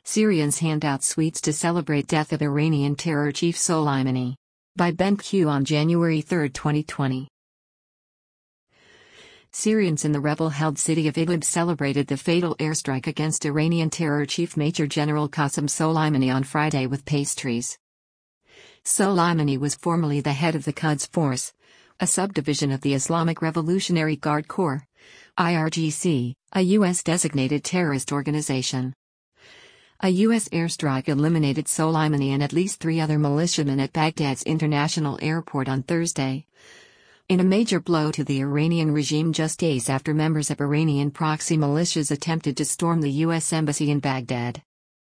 Syrians hand out sweets to celebrate death of Iranian terror chief Soleimani. By Ben Q on January 3, 2020. Syrians in the rebel-held city of Idlib celebrated the fatal airstrike against Iranian terror chief Major General Qasem Soleimani on Friday with pastries. Soleimani was formerly the head of the Quds Force, a subdivision of the Islamic Revolutionary Guard Corps, IRGC, a U.S.-designated terrorist organization. A U.S. airstrike eliminated Soleimani and at least 3 other militiamen at Baghdad's international airport on Thursday, in a major blow to the Iranian regime just days after members of Iranian proxy militias attempted to storm the U.S. embassy in Baghdad.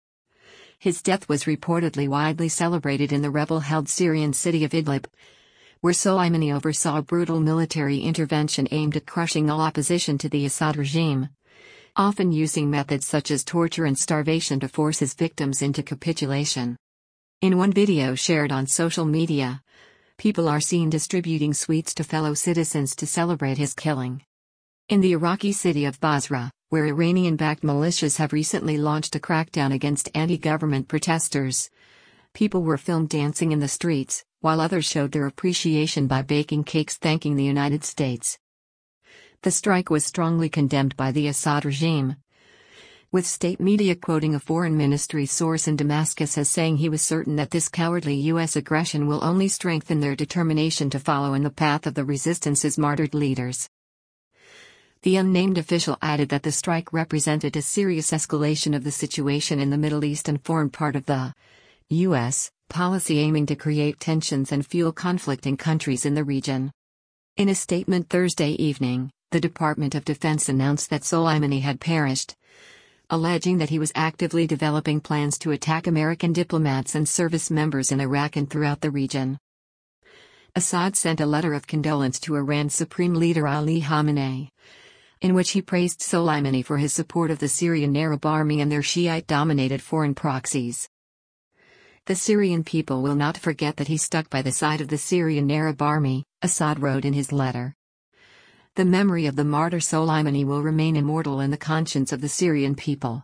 His death was reportedly widely celebrated in the rebel-held Syrian city of Idlib, where Soleimani oversaw a brutal military intervention aimed at crushing all opposition to the Assad regime, often using methods such as torture and starvation to force his victims into capitulation. In one video shared on social media, people are seen distributing sweets to fellow citizens to celebrate his killing. In the Iraqi city of Basra, where Iranian-backed militias have recently launched a crackdown against anti-government protesters, people were filmed dancing in the streets, while others showed their appreciation by baking cakes thanking the United States. The strike was strongly condemned by the Assad regime, with state media quoting a foreign ministry source in Damascus as saying he was certain that this cowardly U.S. aggression will only strengthen their determination to follow in the path of the resistance's martyred leaders. The unnamed official added that the strike represented a serious escalation of the situation in the Middle East and formed part of the U.S. policy aiming to create tensions and fuel conflict in countries in the region. In a statement Thursday evening, the Department of Defense announced that Soleimani had perished, alleging that he was actively developing plans to attack American diplomats and service members in Iraq and throughout the region. Assad sent a letter of condolence to Iran's Supreme Leader Ali Khamenei, in which he praised Soleimani for his support of the Syrian Arab Army and their Shiite-dominated foreign proxies. The Syrian people will not forget that he stuck by the side of the Syrian Arab Army, Assad wrote in his letter. The memory of the martyr Soleimani will remain immortal in the conscience of the Syrian people.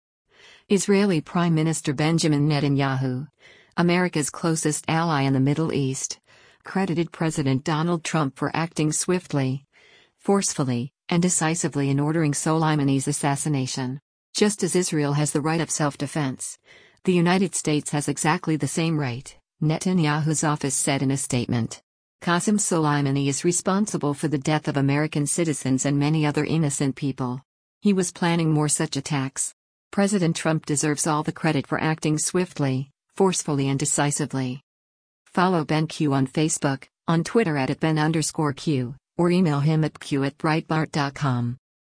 Israeli Prime Minister Benjamin Netanyahu, America's closest ally in the Middle East, credited President Donald Trump for acting swiftly, forcefully, and decisively in ordering Soleimani's assassination. Just as Israel has the right of self-defense, the United States has exactly the same right, Netanyahu's office said in a statement. Qasem Soleimani is responsible for the death of American citizens and many other innocent people. He was planning more such attacks. President Trump deserves all the credit for acting swiftly, forcefully and decisively. Follow Ben Q on Facebook, on Twitter @Ben_Q, or email him at q@breitbart.com.